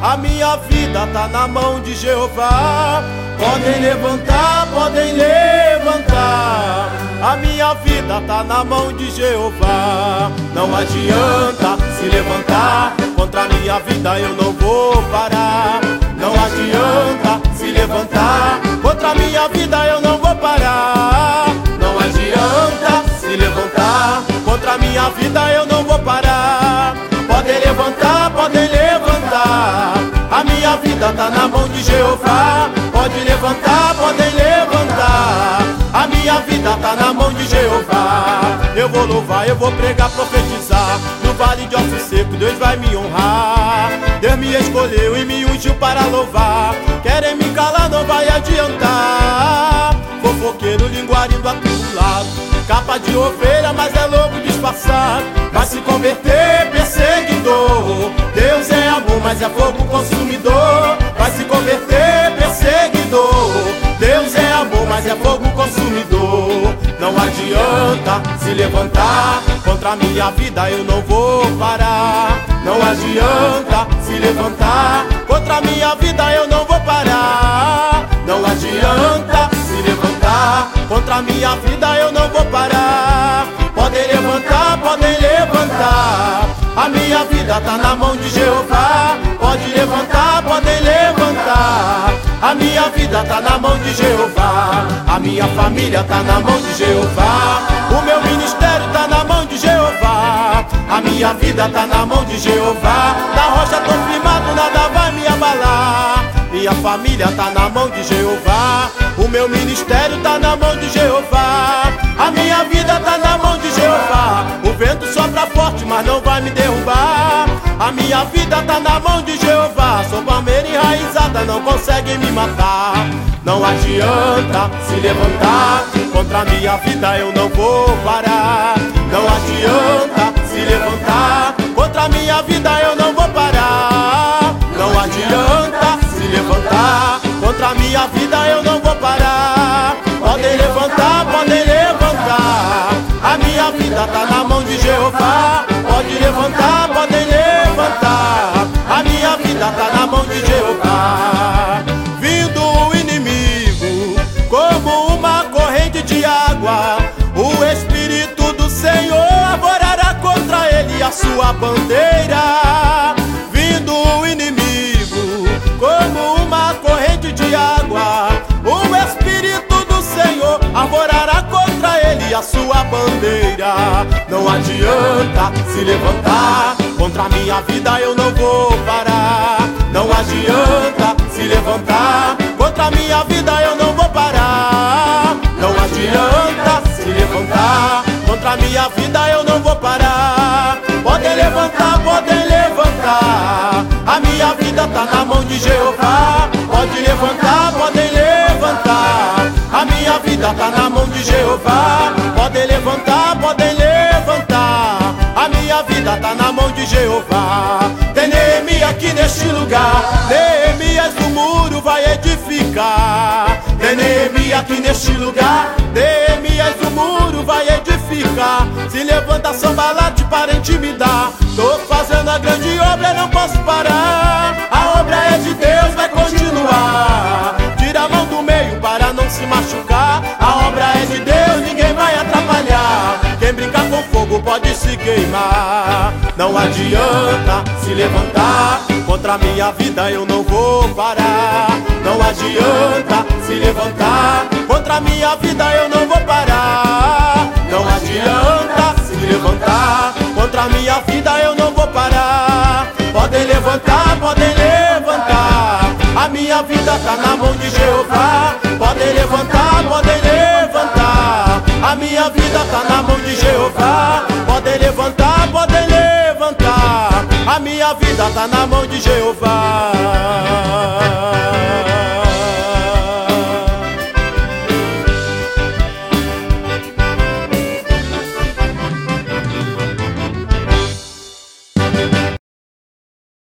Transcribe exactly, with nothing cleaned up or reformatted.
A minha vida tá na mão de Jeová. Podem levantar, podem levantar. A minha vida tá na mão de Jeová. Não adianta se levantar contra a minha vida, eu não vou parar. Não adianta se levantar contra a minha vida, eu não vou parar. Não adianta se levantar contra a minha vida, eu não vou parar. Podem levantar, podem levantar. A minha vida tá na mão de Jeová. Pode levantar, podem levantar. A minha vida tá na mão de Jeová. Eu vou louvar, eu vou pregar, profetizar. No vale de ossos secos Deus vai me honrar. Deus me escolheu e me ungiu para louvar. Querem me calar, não vai adiantar. Fofoqueiro, linguarinho atribulado, capa de ovelha, mas é lobo disfarçado. Vai se converter, perseguidor. Deus é amor, mas é fogo consumidor. Vai se converter, perseguidor. Deus é amor, mas é fogo consumidor. Não adianta se levantar contra a minha vida, eu não vou parar. Não adianta se levantar contra a minha vida, eu não vou parar. Não adianta se levantar contra a minha vida, eu não vou parar. Podem levantar, podem levantar. A minha vida tá na mão de Jeová. Pode levantar, podem levantar. A minha vida tá na mão de Jeová. A minha família tá na mão de Jeová. O meu ministério tá na mão de Jeová. A minha vida tá na mão de Jeová. Na rocha tô firmado, nada vai me abalar. Minha família tá na mão de Jeová. O meu ministério tá na mão de Jeová. A minha vida tá na mão de Jeová. O vento sopra forte, mas não vai me derrubar. A minha vida tá na mão de Jeová. Sou palmeira enraizada, não conseguem me matar. Não adianta se levantar contra a minha vida, eu não vou parar. Não adianta se levantar contra a minha vida, eu não vou parar. Não adianta se levantar contra a minha vida, eu não vou parar. Podem levantar, podem levantar. A minha vida tá na mão de Jeová. Pode levantar, podem levantar. A minha vida tá na mão de Jeová. Vindo o inimigo como uma corrente de água, o Espírito do Senhor arvorará contra ele a sua bandeira. Vindo o inimigo como uma corrente de água, o Espírito do Senhor arvorará contra ele a sua bandeira. Não adianta se levantar contra a minha vida, eu não vou parar. Não adianta se levantar contra a minha vida, eu não vou parar. Não adianta se levantar contra a minha vida, eu não vou parar. Podem levantar, podem levantar. A minha vida tá na mão de Jeová. Pode levantar, podem levantar. A minha vida tá na mão de Jeová. Podem levantar, podem levantar. A minha vida tá na mão de Jeová. Tem Neemias aqui neste lugar. Neemias do muro vai edificar. Tem Neemias aqui neste lugar. Neemias do muro vai edificar. Se levanta Sambalate para intimidar. Tô fazendo a grande obra, não posso parar. A obra é de Deus, vai continuar. Tira a mão do meio para não se machucar. A obra é de Deus, ninguém vai atrapalhar. Quem brincar com fogo pode se queimar. Não adianta se levantar contra a minha vida, eu não vou parar. Não adianta se levantar contra a minha vida, eu não vou parar. Não adianta se levantar contra a minha vida, eu não vou parar. Podem levantar, podem levantar. A minha vida tá na mão de Jeová. Podem levantar, podem levantar. A minha vida tá na mão de Jeová. Podem levantar, podem levantar. A minha vida tá na mão de Jeová.